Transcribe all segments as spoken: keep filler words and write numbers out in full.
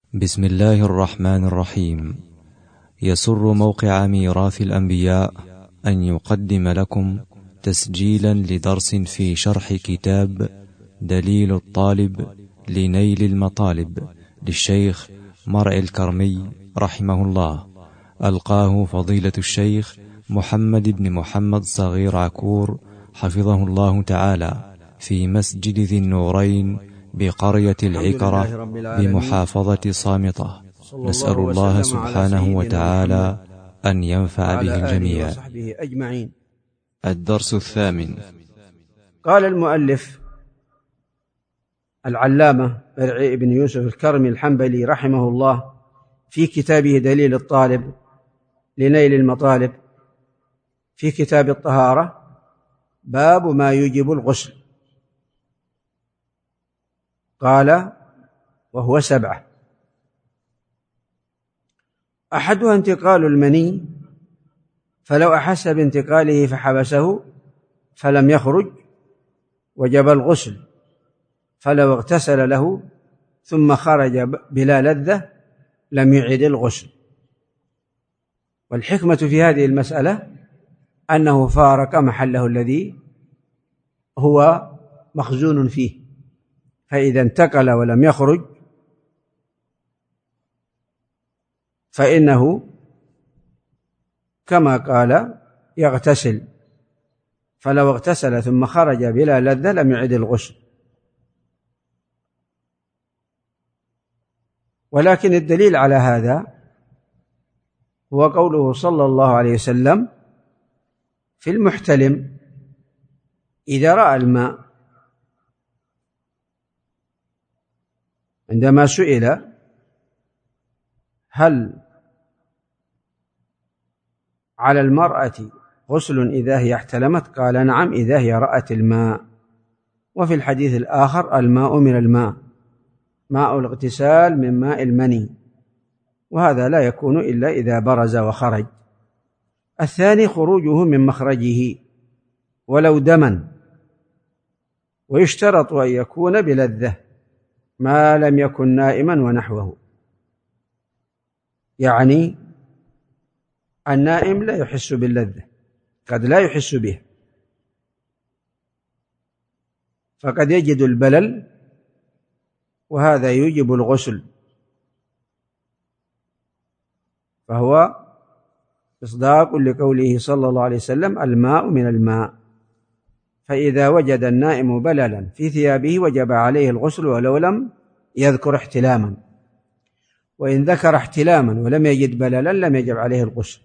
بسم الله الرحمن الرحيم. يسر موقع ميراث الأنبياء أن يقدم لكم تسجيلا لدرس في شرح كتاب دليل الطالب لنيل المطالب للشيخ مرعي الكرمي رحمه الله، ألقاه فضيلة الشيخ محمد بن محمد صغير عكور حفظه الله تعالى في مسجد ذي النورين بقرية العكرة بمحافظة صامتة. نسأل الله سبحانه وتعالى أن ينفع به الجميع. أجمعين. الدرس الثامن. قال المؤلف العلامة مرعي بن يوسف الكرمي الحنبلي رحمه الله في كتابه دليل الطالب لنيل المطالب في كتاب الطهارة: باب ما يوجب الغسل. قال: وهو سبعة: أحدها انتقال المني، فلو أحس بانتقاله فحبسه فلم يخرج وجب الغسل، فلو اغتسل له ثم خرج بلا لذة لم يعد الغسل. والحكمة في هذه المسألة أنه فارق محله الذي هو مخزون فيه، فإذا انتقل ولم يخرج فإنه كما قال يغتسل، فلو اغتسل ثم خرج بلا لذة لم يعد الغسل. ولكن الدليل على هذا هو قوله صلى الله عليه وسلم في المحتلم إذا رأى الماء، عندما سئل هل على المرأة غسل إذا هي احتلمت، قال: نعم، إذا هي رأت الماء. وفي الحديث الآخر: الماء من الماء، ماء الاغتسال من ماء المني، وهذا لا يكون إلا إذا برز وخرج. الثاني خروجه من مخرجه ولو دما، ويشترط أن يكون بلذة ما لم يكن نائما ونحوه، يعني النائم لا يحس باللذة، قد لا يحس به، فقد يجد البلل، وهذا يوجب الغسل، فهو إصداق لقوله صلى الله عليه وسلم: الماء من الماء. فإذا وجد النائم بللا في ثيابه وجب عليه الغسل ولو لم يذكر احتلاما، وإن ذكر احتلاما ولم يجد بللا لم يجب عليه الغسل.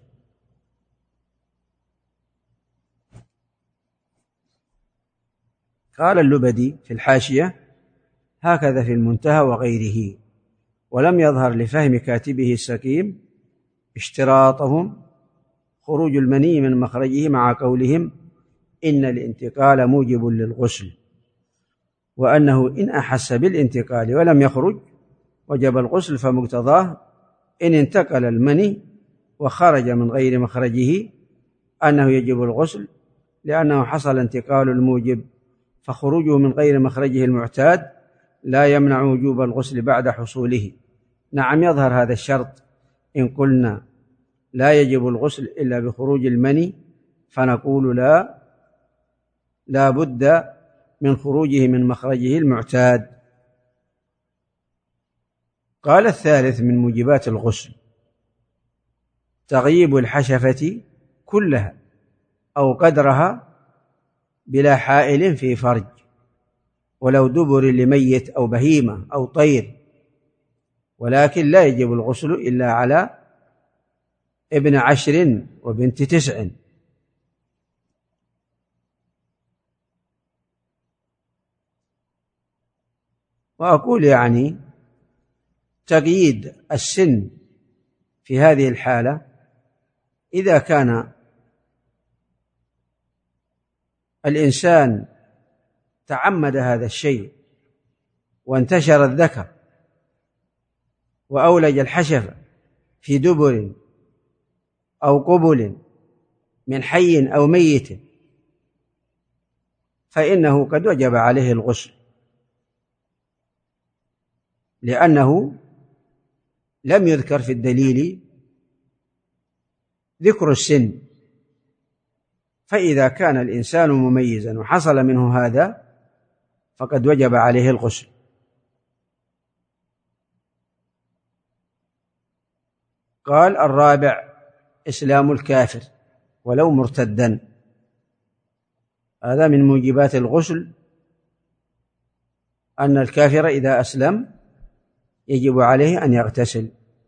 قال اللبدي في الحاشية: هكذا في المنتهى وغيره، ولم يظهر لفهم كاتبه السكيم اشتراطهم خروج المني من مخرجه مع قولهم إن الانتقال موجب للغسل، وأنه إن أحس بالانتقال ولم يخرج وجب الغسل، فمقتضاه إن انتقل المني وخرج من غير مخرجه أنه يجب الغسل، لأنه حصل انتقال الموجب، فخروجه من غير مخرجه المعتاد لا يمنع وجوب الغسل بعد حصوله. نعم، يظهر هذا الشرط إن قلنا لا يجب الغسل إلا بخروج المني، فنقول لا لا بد من خروجه من مخرجه المعتاد. قال: الثالث من موجبات الغسل تغييب الحشفة كلها أو قدرها بلا حائل في فرج، ولو دبر لميت أو بهيمة أو طير، ولكن لا يجب الغسل إلا على ابن عشر وبنت تسع. وأقول يعني تقييد السن في هذه الحالة إذا كان الإنسان تعمد هذا الشيء وانتشر الذكر وأولج الحشفة في دبر أو قبل من حي أو ميت، فإنه قد وجب عليه الغسل، لأنه لم يذكر في الدليل ذكر السن، فإذا كان الإنسان مميزا وحصل منه هذا فقد وجب عليه الغسل. قال الرابع إسلام الكافر ولو مرتدا، هذا من موجبات الغسل أن الكافر إذا أسلم يجب عليه أن يغتسل،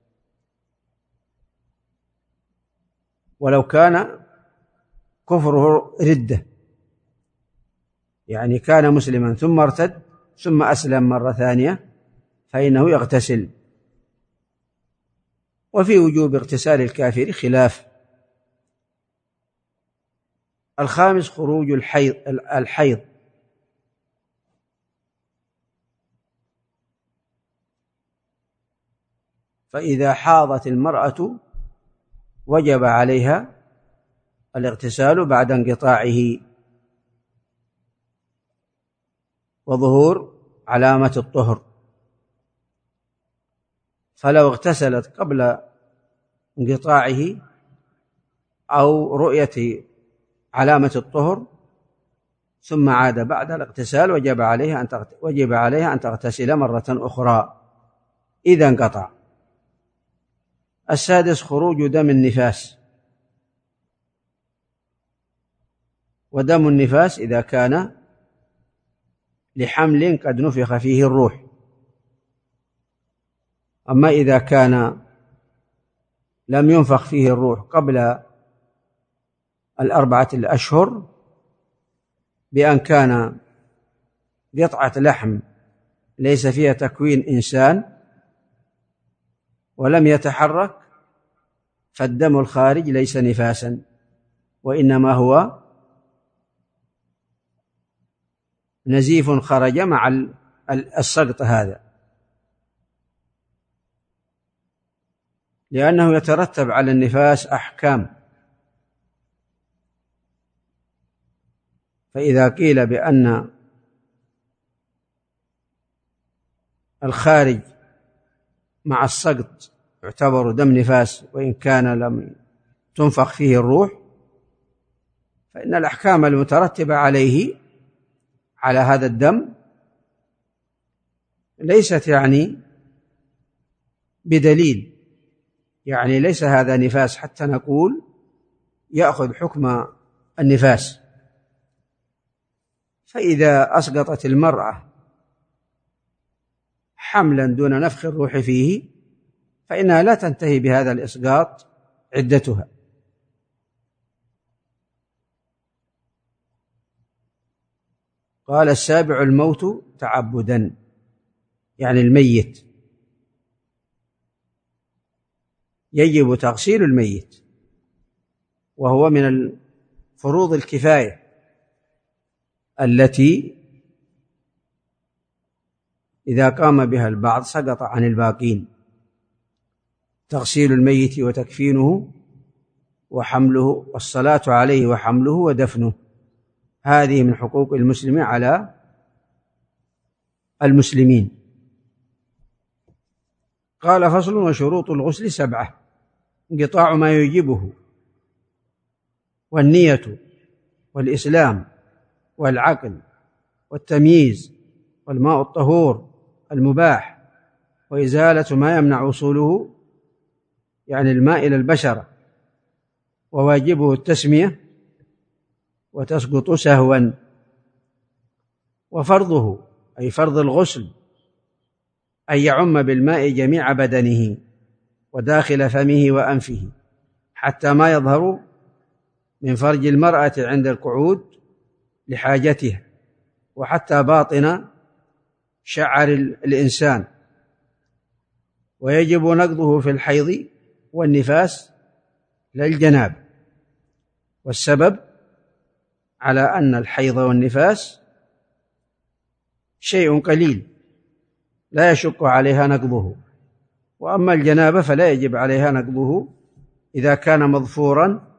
ولو كان كفره ردة، يعني كان مسلما ثم ارتد ثم أسلم مرة ثانية فإنه يغتسل. وفي وجوب اغتسال الكافر خلاف. الخامس خروج الحيض الحيض فإذا حاضت المرأة وجب عليها الاغتسال بعد انقطاعه وظهور علامة الطهر، فلو اغتسلت قبل انقطاعه أو رؤية علامة الطهر ثم عاد بعد الاغتسال وجب عليها أن وجب عليها أن تغتسل مرة أخرى إذا انقطع. السادس خروج دم النفاس، ودم النفاس إذا كان لحمل قد نفخ فيه الروح، أما إذا كان لم ينفخ فيه الروح قبل الأربعة الأشهر بأن كان قطعة لحم ليس فيها تكوين إنسان ولم يتحرك، فالدم الخارج ليس نفاسا وإنما هو نزيف خرج مع السقط هذا، لأنه يترتب على النفاس أحكام. فإذا قيل بأن الخارج مع السقط يعتبر دم نفاس وإن كان لم تنفخ فيه الروح، فإن الأحكام المترتبة عليه على هذا الدم ليست يعني بدليل، يعني ليس هذا نفاس حتى نقول يأخذ حكم النفاس. فإذا أسقطت المرأة حملا دون نفخ الروح فيه فإنها لا تنتهي بهذا الإسقاط عدتها. قال السابع الموت تعبدا، يعني الميت يجب تغسيل الميت، وهو من فروض الكفاية التي إذا قام بها البعض سقط عن الباقين، تغسيل الميت وتكفينه وحمله والصلاة عليه وحمله ودفنه، هذه من حقوق المسلم على المسلمين. قال فصل وشروط الغسل سبعة: انقطاع ما يجبه، والنية، والإسلام، والعقل، والتمييز، والماء الطهور المباح، وإزالة ما يمنع وصوله يعني الماء إلى البشرة، وواجبه التسمية وتسقط سهوا، وفرضه أي فرض الغسل أن يعم بالماء جميع بدنه وداخل فمه وأنفه حتى ما يظهر من فرج المرأة عند القعود لحاجتها، وحتى باطن شعر الإنسان. ويجب نقضه في الحيض والنفاس للجناب، والسبب على أن الحيض والنفاس شيء قليل لا يشق عليها نقضه، وأما الجنابة فلا يجب عليها نقضه إذا كان مظفورا،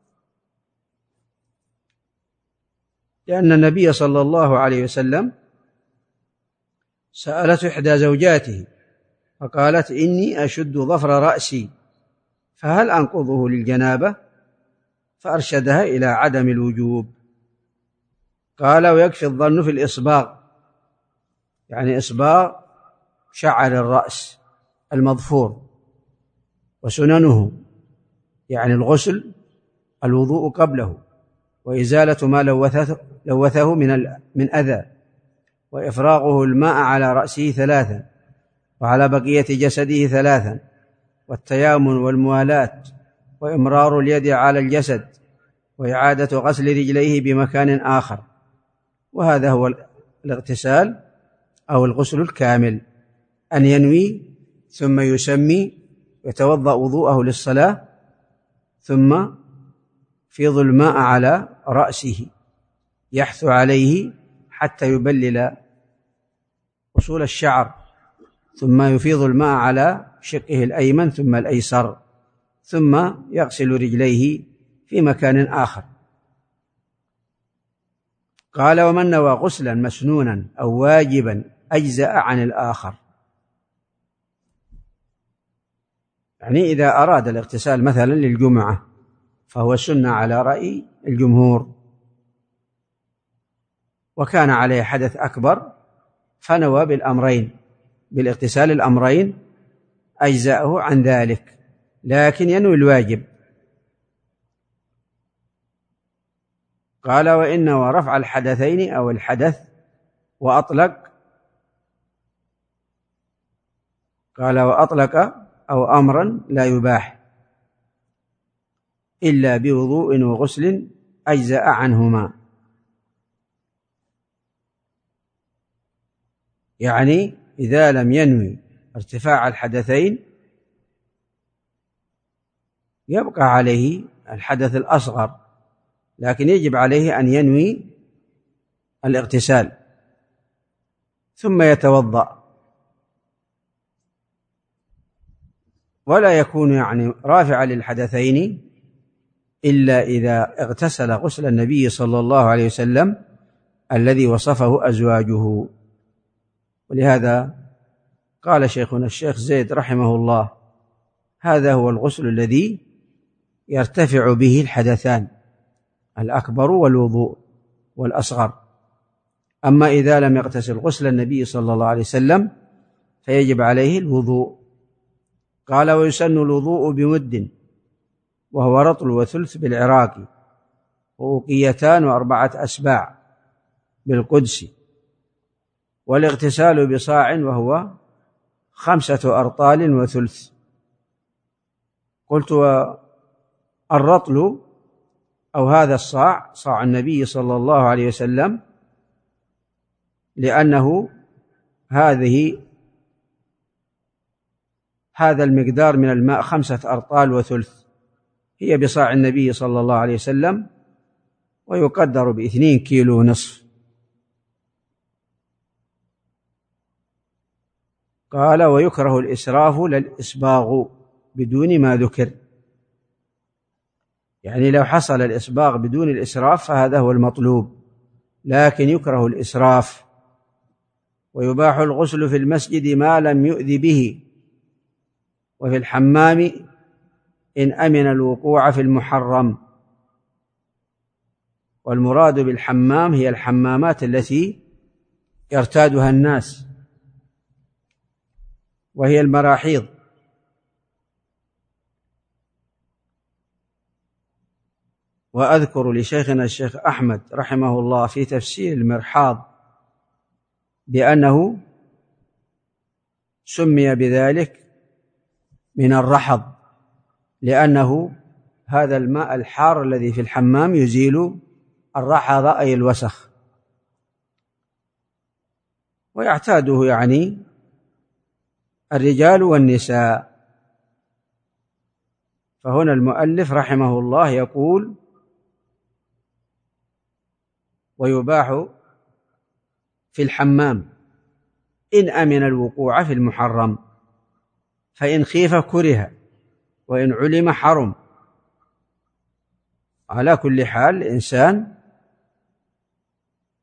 لأن النبي صلى الله عليه وسلم سألته إحدى زوجاته فقالت إني أشد ظفر رأسي فهل أنقضه للجنابة؟ فأرشدها إلى عدم الوجوب. قال ويكفي الظن في الإصباغ، يعني إصباغ شعر الرأس المظفور، وسننه يعني الغسل، الوضوء قبله، وإزالة ما لوثه, لوثه من, من أذى، وإفراغه الماء على رأسه ثلاثا وعلى بقية جسده ثلاثا، والتيامن والموالاة، وإمرار اليد على الجسد، وإعادة غسل رجليه بمكان آخر. وهذا هو الاغتسال أو الغسل الكامل، أن ينوي ثم يسمي يتوضأ وضوءه للصلاة، ثم يفيض الماء على رأسه يحث عليه حتى يبلل أصول الشعر، ثم يفيض الماء على شقه الأيمن ثم الأيسر، ثم يغسل رجليه في مكان آخر. قال ومن نوى غسلا مسنونا أو واجبا أجزأ عن الآخر. يعني إذا أراد الاغتسال مثلا للجمعة فهو سنة على رأي الجمهور، وكان عليه حدث أكبر فنوى بالأمرين بالاغتسال الأمرين أجزأه عن ذلك، لكن ينوي الواجب. قال وإن نوى رفع الحدثين أو الحدث وأطلق، قال وأطلق أو أمرا لا يباح إلا بوضوء وغسل أجزأ عنهما. يعني إذا لم ينوي ارتفاع الحدثين يبقى عليه الحدث الأصغر، لكن يجب عليه أن ينوي الاغتسال ثم يتوضأ، ولا يكون يعني رافعا للحدثين إلا إذا اغتسل غسل النبي صلى الله عليه وسلم الذي وصفه أزواجه. ولهذا قال شيخنا الشيخ زيد رحمه الله هذا هو الغسل الذي يرتفع به الحدثان الأكبر والوضوء والأصغر. أما إذا لم يغتسل غسل النبي صلى الله عليه وسلم فيجب عليه الوضوء. قال ويسن الوضوء بمد وهو رطل وثلث بالعراق، وأوقيتان وأربعة أسباع بالقدس، والاغتسال بصاع وهو خمسة أرطال وثلث. قلت الرطل أو هذا الصاع صاع النبي صلى الله عليه وسلم، لأنه هذه هذا المقدار من الماء خمسة أرطال وثلث هي بصاع النبي صلى الله عليه وسلم، ويقدر باثنين كيلو نصف. قال ويكره الإسراف للإسباغ بدون ما ذكر، يعني لو حصل الإسباغ بدون الإسراف فهذا هو المطلوب، لكن يكره الإسراف. ويباح الغسل في المسجد ما لم يؤذ به، وفي الحمام إن أمن الوقوع في المحرم. والمراد بالحمام هي الحمامات التي يرتادها الناس، وهي المراحيض. وأذكر لشيخنا الشيخ أحمد رحمه الله في تفسير المرحاض بأنه سمي بذلك من الرحض، لأنه هذا الماء الحار الذي في الحمام يزيل الرحض أي الوسخ، ويعتاده يعني الرجال والنساء. فهنا المؤلف رحمه الله يقول ويباح في الحمام إن أمن الوقوع في المحرم، فإن خيف كره، وإن علم حرم. على كل حال الإنسان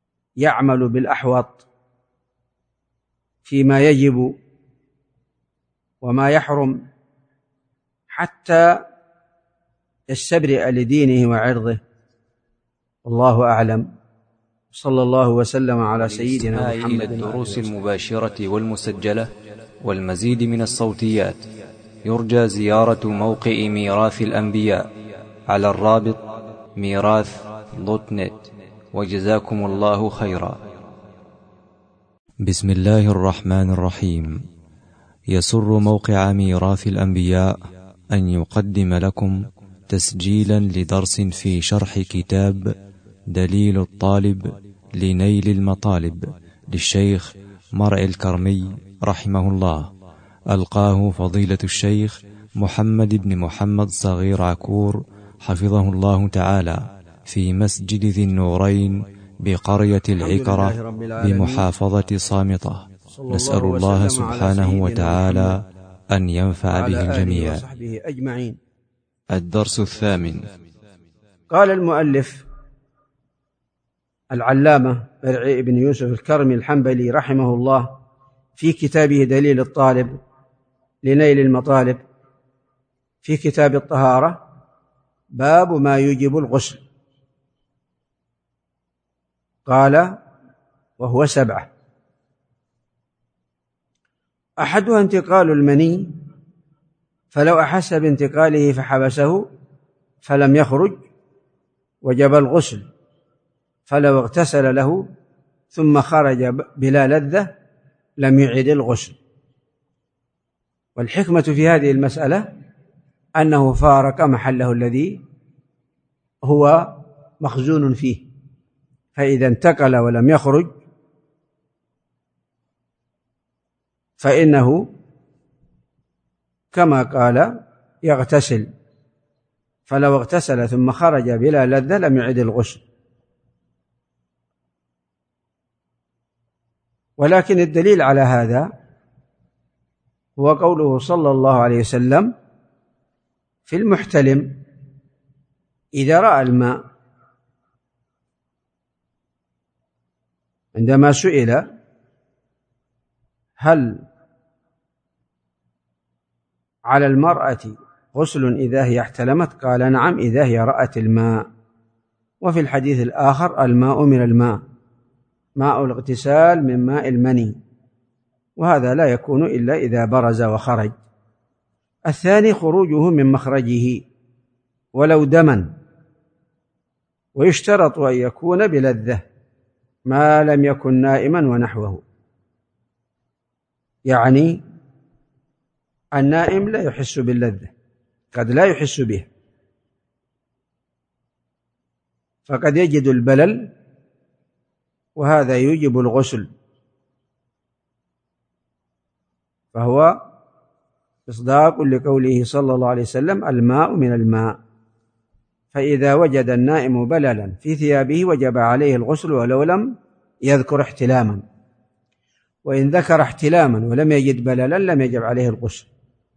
يعمل بالأحوط فيما يجب وما يحرم حتى يستبرئ لدينه وعرضه. والله أعلم. صلى الله وسلم على سيدنا محمد. إلى الدروس المباشرة والمسجلة والمزيد من الصوتيات يرجى زيارة موقع ميراث الأنبياء على الرابط ميراث دوت نت. وجزاكم الله خيرا. بسم الله الرحمن الرحيم. يسر موقع ميراث الأنبياء أن يقدم لكم تسجيلا لدرس في شرح كتاب دليل الطالب لنيل المطالب للشيخ مرعي الكرمي رحمه الله، ألقاه فضيلة الشيخ محمد بن محمد صغير عكور حفظه الله تعالى في مسجد ذي النورين بقرية العكرة بمحافظة صامطة. نسأل الله سبحانه وتعالى أن ينفع به الجميع. الدرس الثامن. قال المؤلف العلامة مرعي بن يوسف الكرمي الحنبلي رحمه الله في كتابه دليل الطالب لنيل المطالب في كتاب الطهارة: باب ما يوجب الغسل. قال: وهو سبعة. أحدها انتقال المني، فلو أحس بانتقاله فحبسه فلم يخرج وجب الغسل، فلو اغتسل له ثم خرج بلا لذة لم يعد الغسل. والحكمة في هذه المسألة أنه فارق محله الذي هو مخزون فيه، فإذا انتقل ولم يخرج فإنه كما قال يغتسل، فلو اغتسل ثم خرج بلا لذة لم يعد الغسل. ولكن الدليل على هذا هو قوله صلى الله عليه وسلم في المحتلم إذا رأى الماء، عندما سئل هل على المرأة غسل إذا هي احتلمت، قال: نعم، إذا هي رأت الماء. وفي الحديث الآخر: الماء من الماء، ماء الاغتسال من ماء المني، وهذا لا يكون إلا إذا برز وخرج. الثاني خروجه من مخرجه ولو دما، ويشترط أن يكون بلذة ما لم يكن نائما ونحوه، يعني النائم لا يحس باللذة، قد لا يحس به، فقد يجد البلل، وهذا يوجب الغسل، فهو إصداق لقوله صلى الله عليه وسلم: الماء من الماء. فإذا وجد النائم بللا في ثيابه وجب عليه الغسل ولو لم يذكر احتلاما، وإن ذكر احتلاما ولم يجد بللا لم يجب عليه الغسل.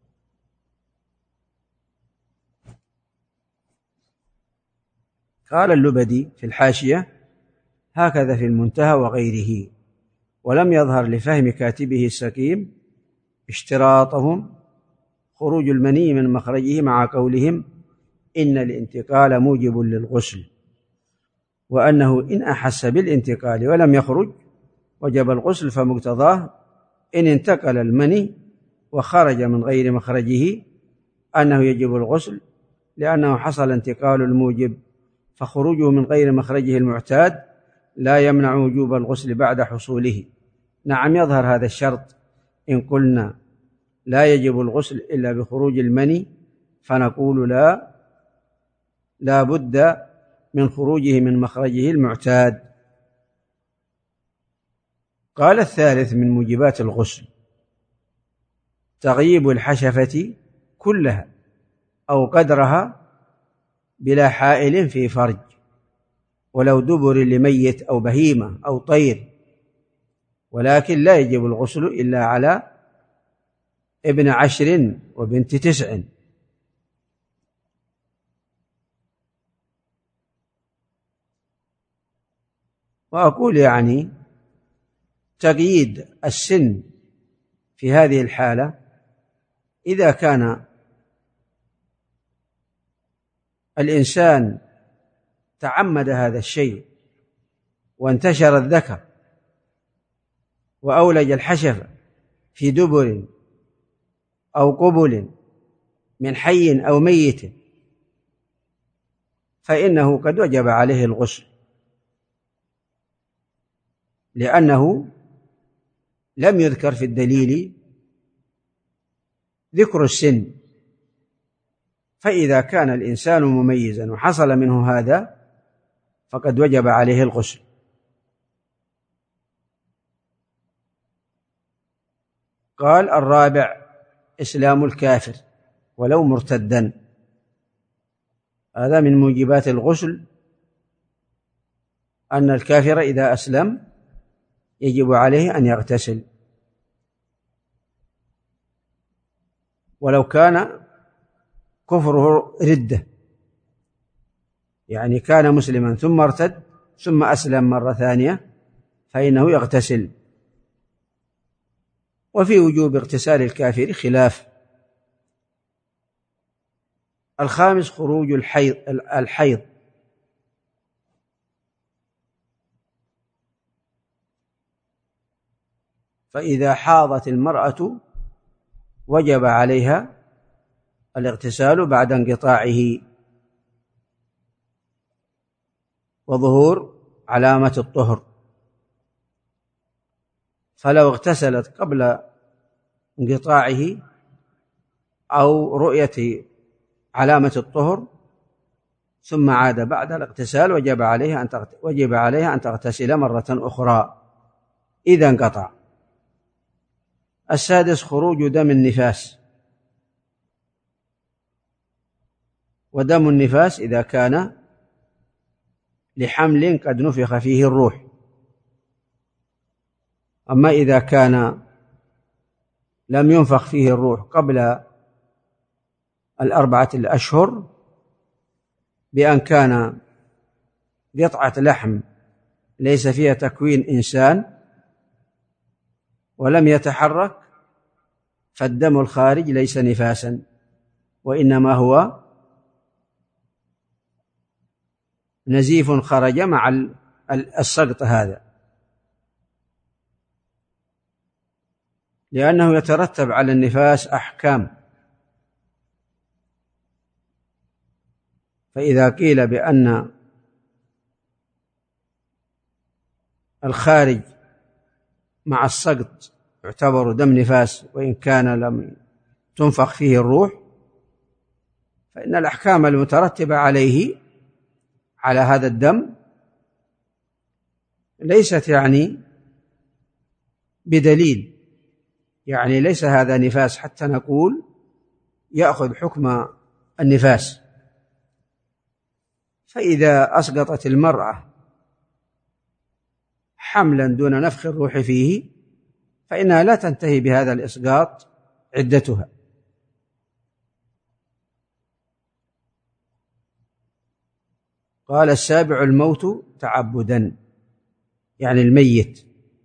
قال اللبدي في الحاشية: هكذا في المنتهى وغيره، ولم يظهر لفهم كاتبه السكيم اشتراطهم خروج المني من مخرجه مع قولهم إن الانتقال موجب للغسل، وأنه إن أحس بالانتقال ولم يخرج وجب الغسل، فمقتضاه إن انتقل المني وخرج من غير مخرجه أنه يجب الغسل، لأنه حصل انتقال الموجب، فخروجه من غير مخرجه المعتاد لا يمنع وجوب الغسل بعد حصوله. نعم، يظهر هذا الشرط إن قلنا لا يجب الغسل إلا بخروج المني، فنقول لا لا بد من خروجه من مخرجه المعتاد. قال: الثالث من موجبات الغسل تغييب الحشفة كلها أو قدرها بلا حائل في فرج، ولو دبر لميت أو بهيمة أو طير، ولكن لا يجب الغسل إلا على ابن عشر وبنت تسع. وأقول يعني تقييد السن في هذه الحالة إذا كان الإنسان تعمد هذا الشيء وانتشر الذكر وأولج الحشفة في دبر أو قبل من حي أو ميت فإنه قد وجب عليه الغسل، لأنه لم يذكر في الدليل ذكر السن. فإذا كان الإنسان مميزا وحصل منه هذا فقد وجب عليه الغسل. قال الرابع إسلام الكافر ولو مرتدا. هذا من موجبات الغسل أن الكافر إذا أسلم يجب عليه أن يغتسل، ولو كان كفره ردة، يعني كان مسلما ثم ارتد ثم أسلم مرة ثانية فإنه يغتسل. وفي وجوب اغتسال الكافر خلاف. الخامس خروج الحيض الحيض فإذا حاضت المرأة وجب عليها الاغتسال بعد انقطاعه وظهور علامة الطهر، فلو اغتسلت قبل انقطاعه أو رؤية علامة الطهر ثم عاد بعد الاغتسال وجب عليها أن وجب عليها أن تغتسل مرة أخرى إذا انقطع. السادس خروج دم النفاس. ودم النفاس إذا كان لحمل قد نفخ فيه الروح. أما إذا كان لم ينفخ فيه الروح قبل الأربعة الأشهر بأن كان قطعة لحم ليس فيها تكوين إنسان ولم يتحرك فالدم الخارج ليس نفاسا، وإنما هو نزيف خرج مع السقط هذا، لأنه يترتب على النفاس أحكام. فإذا قيل بأن الخارج مع السقط يعتبر دم نفاس وإن كان لم تنفخ فيه الروح، فإن الأحكام المترتبة عليه على هذا الدم ليست يعني بدليل، يعني ليس هذا نفاس حتى نقول يأخذ حكم النفاس. فإذا أسقطت المرأة حملا دون نفخ الروح فيه فإنها لا تنتهي بهذا الإسقاط عدتها. قال السابع الموت تعبدا، يعني الميت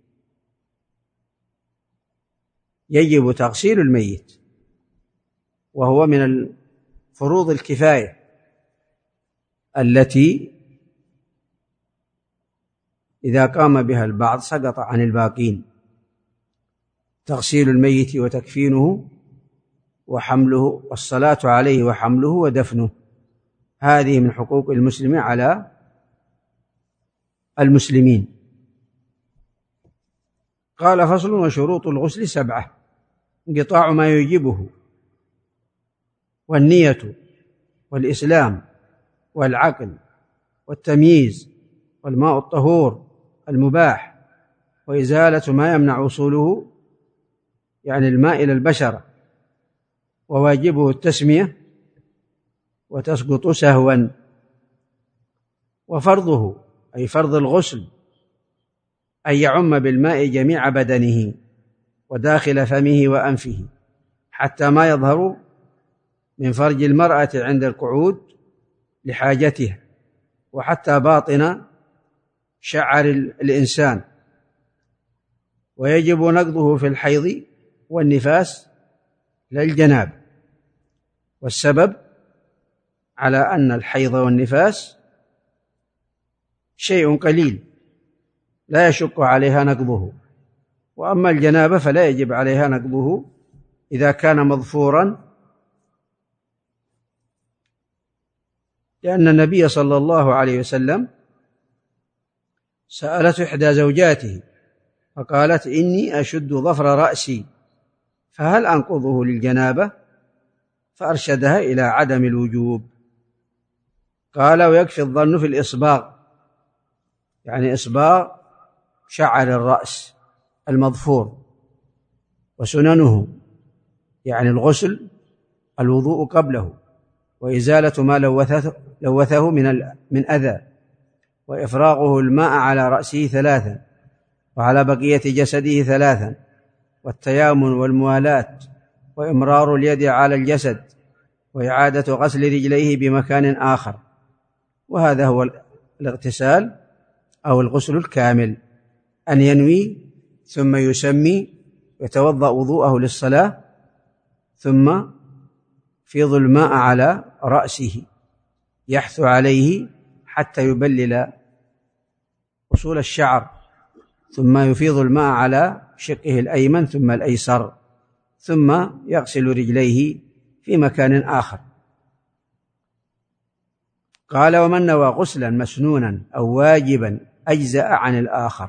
يجب تغسيل الميت، وهو من فروض الكفاية التي إذا قام بها البعض سقط عن الباقين. تغسيل الميت وتكفينه وحمله والصلاة عليه وحمله ودفنه، هذه من حقوق المسلم على المسلمين. قال فصل وشروط الغسل سبعة: انقطاع ما يجبه، والنية، والإسلام، والعقل، والتمييز، والماء الطهور المباح، وإزالة ما يمنع وصوله يعني الماء إلى البشرة، وواجبه التسمية وتسقط سهوا، وفرضه أي فرض الغسل أن يعم بالماء جميع بدنه وداخل فمه وأنفه حتى ما يظهر من فرج المرأة عند القعود لحاجتها، وحتى باطن شعر الإنسان. ويجب نقضه في الحيض والنفاس للجناب، والسبب على أن الحيض والنفاس شيء قليل لا يشق عليها نقضه، وأما الجنابة فلا يجب عليها نقضه إذا كان مظفورا، لأن النبي صلى الله عليه وسلم سألت إحدى زوجاته فقالت: إني أشد ظفر رأسي فهل أنقضه للجنابة؟ فأرشدها إلى عدم الوجوب. قال: ويكفي الظن في الإصباغ، يعني إصباغ شعر الرأس المظفور، وسننه يعني الغسل، الوضوء قبله، وإزالة ما لوثه, لوثه من, من أذى، وإفراغه الماء على رأسه ثلاثا وعلى بقية جسده ثلاثا، والتيامن والموالاة، وإمرار اليد على الجسد، وإعادة غسل رجليه بمكان آخر. وهذا هو الاغتسال أو الغسل الكامل، أن ينوي ثم يسمي يتوضأ وضوءه للصلاة، ثم يفيض الماء على رأسه يحث عليه حتى يبلل أصول الشعر، ثم يفيض الماء على شقه الأيمن ثم الأيسر، ثم يغسل رجليه في مكان آخر. قال: ومن نوى غسلا مسنونا أو واجبا أجزأ عن الآخر.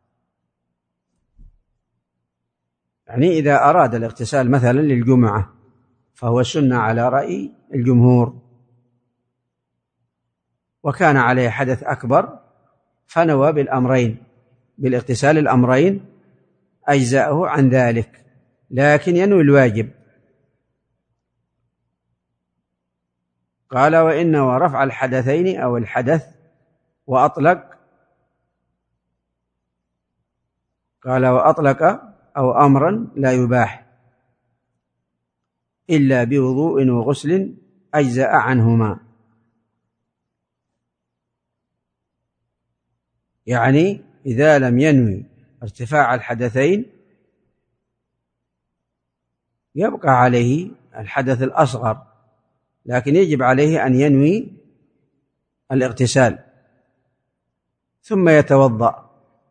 يعني إذا أراد الاغتسال مثلا للجمعة فهو سنة على رأي الجمهور، وكان عليه حدث أكبر فنوى بالأمرين بالاغتسال الأمرين أجزأه عن ذلك، لكن ينوي الواجب. قال: وإن نوى رفع الحدثين أو الحدث وأطلق، قال: وأطلق أو أمرا لا يباح إلا بوضوء وغسل أجزأ عنهما. يعني إذا لم ينوي ارتفاع الحدثين يبقى عليه الحدث الأصغر، لكن يجب عليه أن ينوي الاغتسال ثم يتوضأ،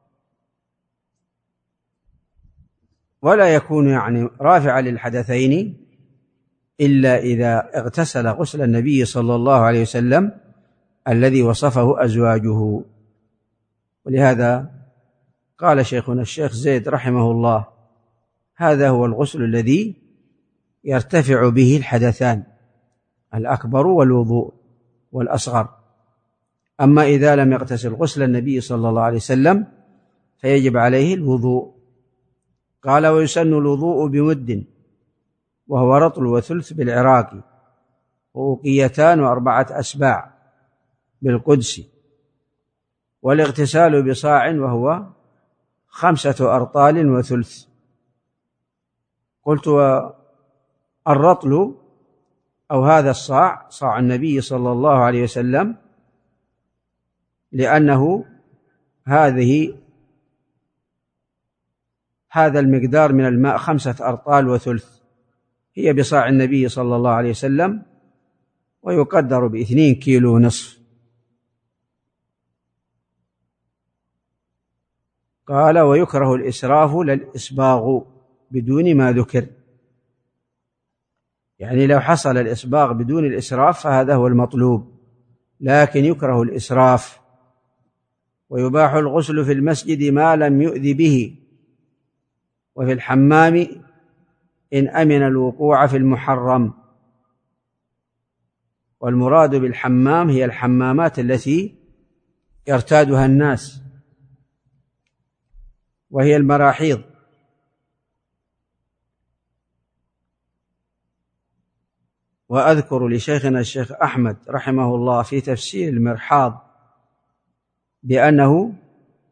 ولا يكون يعني رافعا للحدثين إلا إذا اغتسل غسل النبي صلى الله عليه وسلم الذي وصفه أزواجه. ولهذا قال شيخنا الشيخ زيد رحمه الله: هذا هو الغسل الذي يرتفع به الحدثان، الأكبر والوضوء والأصغر. أما إذا لم يغتسل غسل النبي صلى الله عليه وسلم فيجب عليه الوضوء. قال: ويسن الوضوء بمد، وهو رطل وثلث بالعراقي، وأوقيتان وأربعة أسباع بالقدس، والاغتسال بصاع وهو خمسة أرطال وثلث. قلت: الرطل أو هذا الصاع صاع النبي صلى الله عليه وسلم، لأنه هذه هذا المقدار من الماء خمسة أرطال وثلث هي بصاع النبي صلى الله عليه وسلم، ويقدر باثنين كيلو نصف. قال: ويكره الإسراف للإسباغ بدون ما ذكر. يعني لو حصل الإسباغ بدون الإسراف فهذا هو المطلوب، لكن يكره الإسراف. ويباح الغسل في المسجد ما لم يؤذ به، وفي الحمام إن أمن الوقوع في المحرم. والمراد بالحمام هي الحمامات التي يرتادها الناس، وهي المراحيض. وأذكر لشيخنا الشيخ أحمد رحمه الله في تفسير المرحاض بأنه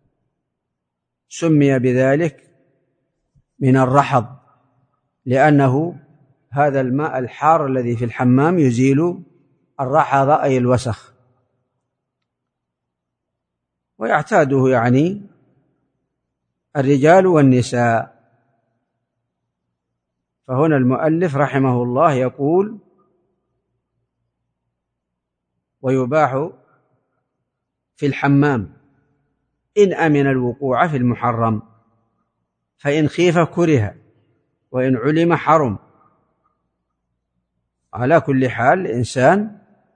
سمي بذلك من الرحض، لأنه هذا الماء الحار الذي في الحمام يزيل الرحض أي الوسخ، ويعتاده يعني الرجال والنساء. فهنا المؤلف رحمه الله يقول: ويباح في الحمام إن أمن الوقوع في المحرم، فإن خيف كره، وإن علم حرم. على كل حال الإنسان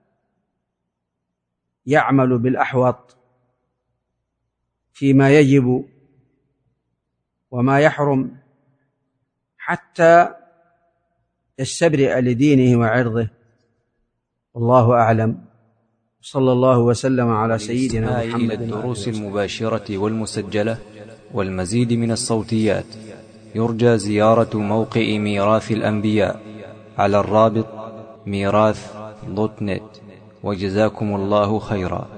يعمل بالأحوط فيما يجب وما يحرم حتى يستبرئ لدينه وعرضه. والله أعلم. صلى الله وسلم على سيدنا محمد. إلى الدروس المباشرة والمسجلة والمزيد من الصوتيات يرجى زيارة موقع ميراث الأنبياء على الرابط ميراث دوت نت. وجزاكم الله خيرا.